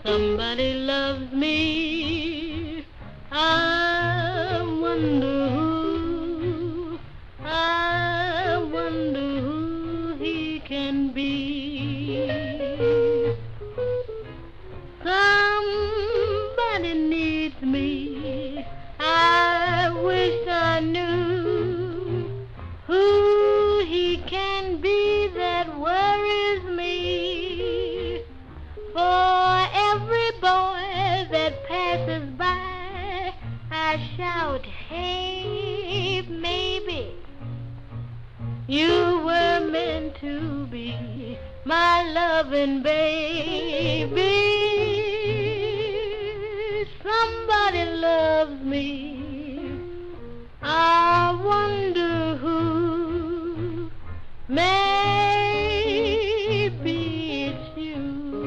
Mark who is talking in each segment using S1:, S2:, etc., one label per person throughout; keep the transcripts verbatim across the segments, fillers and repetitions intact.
S1: Somebody loves me. I wonder who, I wonder who he can be. Somebody needs me. I wish I knew who he can be that worries me. For every boy that passes by, I shout, hey, maybe you were meant to be my loving baby. Somebody loves me. I wonder who. Maybe it's you.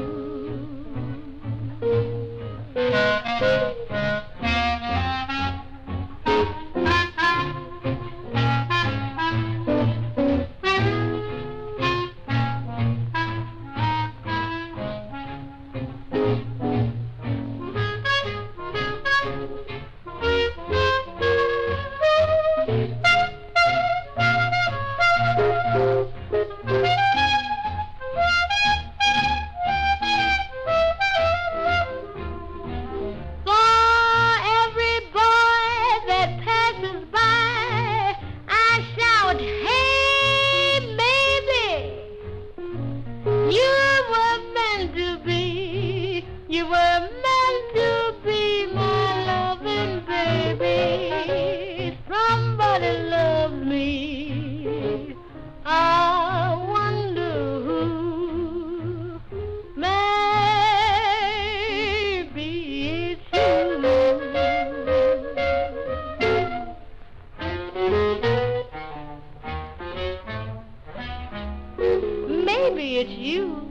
S1: You were meant to be my loving baby. Somebody loves me. I wonder who. Maybe it's you. Maybe it's you.